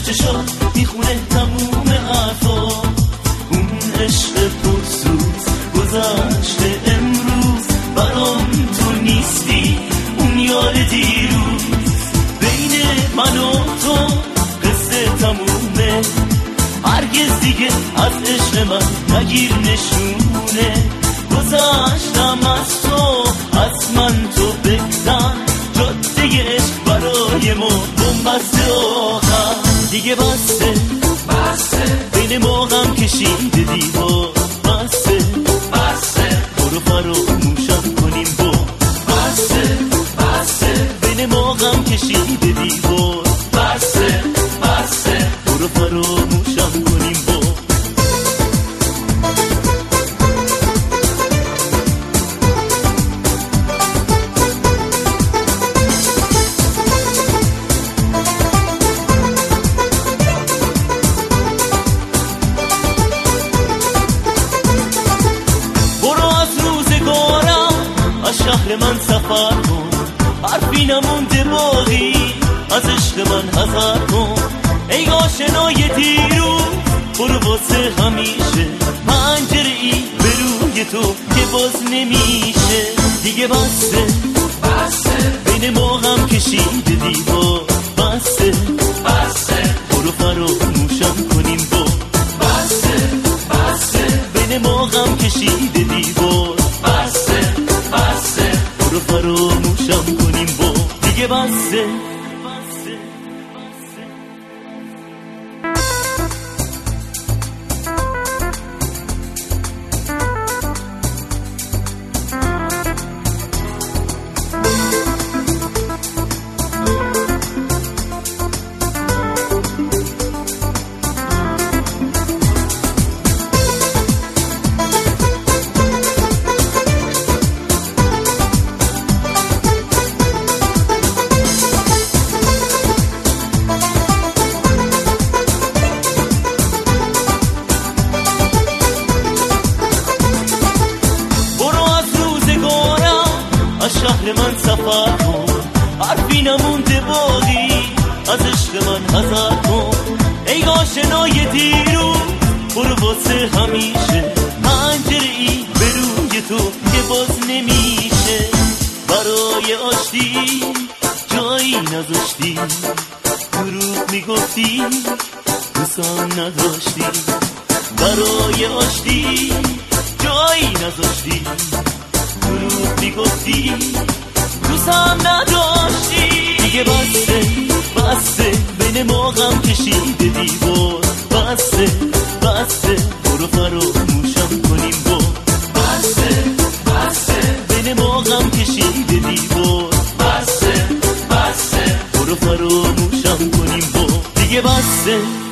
چشات میخونه تموم حرفا، اون عشق پرسوز گذشته امروز برام تو نیستی، اون یار دیروز. بین من و تو قصه تمومه، هرگز دیگه از عشق من نگیر نشونه. گذشتم از تو، از من تو بگذر، جاده عشق برای ما بنبسته آخر. دیگه بسته بین ما غم کشیده دیوار، بسته برو فراموشم کنیم با. بسته بین ما غم کشیده دیوار، بسته برو فراموشم کنیم با. شهر من سفر کن، حرفی نمونده باقی، از عشق من حذر کن. ای آشنای دیروز برو واسه همیشه، پنجره ای به روی تو که باز نمیشه. دیگه بسته بین ما غم کشیده دیوار، بسته برو فراموشم کنیم با. بسته بین ما غم کشیده دیوار، برو فراموشم کنیم با. دیگه بسته شهر من سفر کن، حرفی نمونده باقی، از عشق من حذر کن. ای آشنای دیروز برو واسه همیشه، پنجره ای به روی تو که باز نمیشه. برای آشتی جایی نذاشتی، دروغ میگفتی دوستم نداشتی. برای آشتی جایی نذاشتی، دروغ میگفتی دوستم نداشتی. دیگه بسته بین ما غم کشیده دیوار، بسته برو فراموشم کنیم با. بسته بین ما غم کشیده دیوار، بسته برو فراموشم کنیم با. دیگه بسته